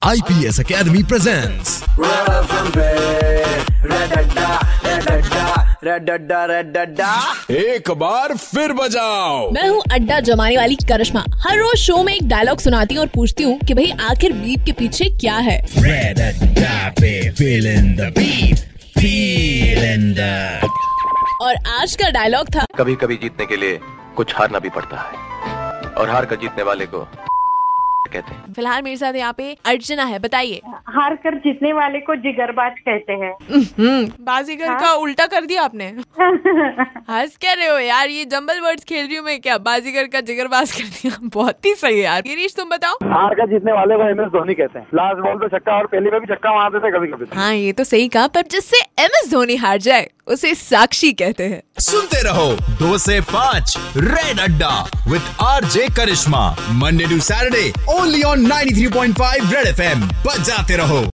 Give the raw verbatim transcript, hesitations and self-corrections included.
I P S Academy presents एक बार फिर बजाओ। मैं हूँ अड्डा जमाने वाली करिश्मा। हर रोज शो में एक डायलॉग सुनाती हूँ और पूछती हूँ कि भाई आखिर बीट के पीछे क्या है। Red Adda पे feeling the beat, feeling the... और आज का डायलॉग था, कभी कभी जीतने के लिए कुछ हारना भी पड़ता है और हार कर जीतने वाले को कहते हैं। फिलहाल मेरे साथ यहाँ पे अर्चना है, बताइए। हार कर जीतने वाले को जिगरबाज कहते हैं। बाजीगर हाँ? का उल्टा कर दिया आपने। हंस क्या रहे हो यार, ये जंबल वर्ड्स खेल रही हूँ मैं क्या? बाजीगर का जिगरबाज कर दिया, बहुत ही सही है यार। गिरीश तुम बताओ। हार कर जीतने वाले को एम एस धोनी कहते हैं। लास्ट बॉल पे छक्का और पहली में भी छक्का मारते थे कभी कभी। हाँ ये तो सही कहा, पर जिससे एम एस धोनी हार जाए उसे साक्षी कहते हैं। सुनते रहो दो से पाँच रेड अड्डा with RJ Karishma, Monday to Saturday only on ninety three point five red F M. बजाते रहो।